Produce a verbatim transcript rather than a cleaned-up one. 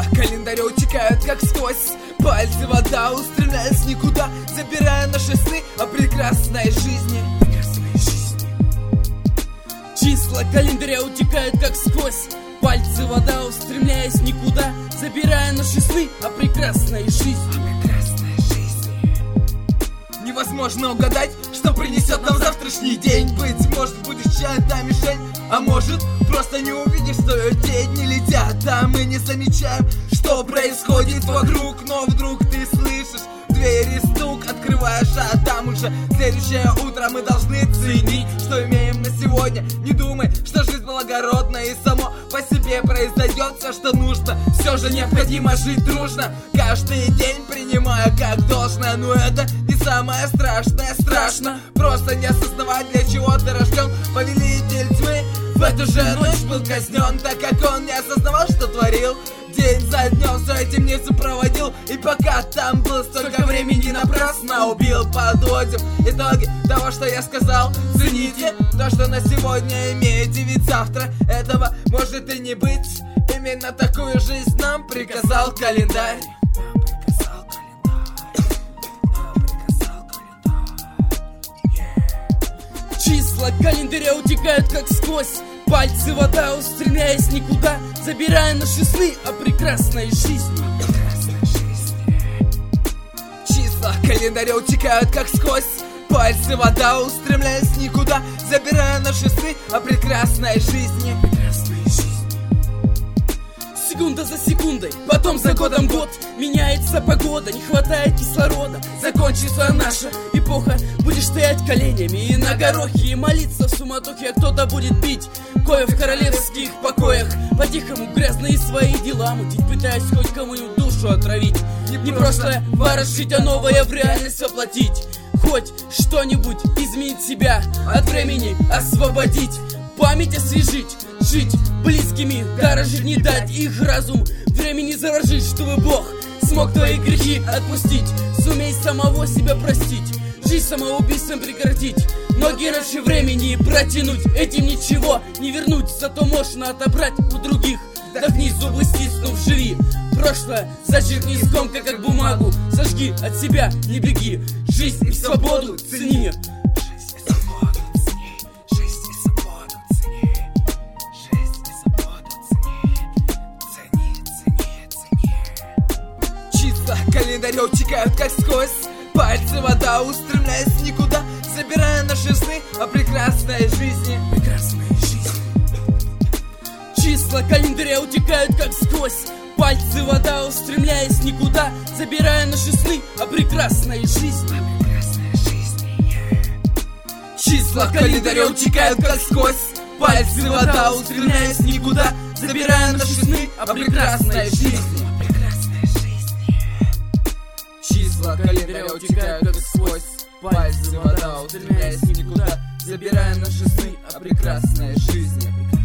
календаря утекают как сквозь пальцы вода, устремляясь никуда, забирая наши сны о прекрасной жизни. Числа календаря утекают как сквозь пальцы вода, устремляясь никуда, забирая наши сны о прекрасной жизни. Невозможно угадать, что принесет нам завтрашний день. Быть может, будешь чья-то мишень, а может, просто не увидишь, что тень не летят. А мы не замечаем, что происходит вокруг. Но вдруг ты слышишь в двери стук, открываешь, а там уже следующее утро. Мы должны ценить, что имеем на сегодня. Не думай, что жизнь благородная и само по себе произойдет все, что нужно. Все же необходимо жить дружно, каждый день принимая как должное. Но это не самое страшное. Страшно просто не осознавать, для чего ты рожден. Повелитель тьмы в эту же ночь был казнен, так как он не осознавал, что творил. День за днем свою темницу проводил, и пока там был, столько времени напрасно убил. Подводим итоги того, что я сказал. Цените то, что на сегодня имеете, ведь завтра этого может и не быть. Именно такую жизнь нам приказал календарь. Числа календаря утекают как сквозь пальцы вода, устремляясь никуда, забирая наши сны о прекрасной жизни. Числа календаря утекают как сквозь пальцы вода, устремляясь никуда, забирая наши сны о прекрасной жизни. Секунда за секундой, потом за годом год. Меняется погода, не хватает кислорода. Закончится наша эпоха, будешь стоять коленями и на горохе, и молиться в суматохе. Кто-то будет пить кое в королевских покоях, по-тихому грязные свои дела мутить, пытаясь хоть кому-нибудь душу отравить. Не, не просто ворошить, а новое в реальность воплотить. Хоть что-нибудь изменить себя, от времени освободить, память освежить, жить близкими, дорожить, не дать их разум времени заражить, чтобы Бог смог твои грехи отпустить. Сумей самого себя простить, жизнь самоубийством прекратить, ноги раньше времени протянуть, этим ничего не вернуть, зато можно отобрать у других. Вдохни, зубы стиснув, живи прошлое, зачеркни скомкой как бумагу, сожги от себя, не беги, жизнь и свободу цени. Календаря утекают как сквозь пальцы вода, устремляясь никуда, забирая наши сны о прекрасной жизни. Прекрасной жизни. Числа календаря утекают как сквозь пальцы вода, устремляясь никуда, забирая наши сны о прекрасной жизни. О прекрасной жизни. Числа календаря утекают как сквозь пальцы вода, устремляясь никуда, забирая наши сны о прекрасной жизни. Числа календаря утекают как сквозь пальцы вода, устремляясь никуда, забирая наши сны о прекрасной жизни.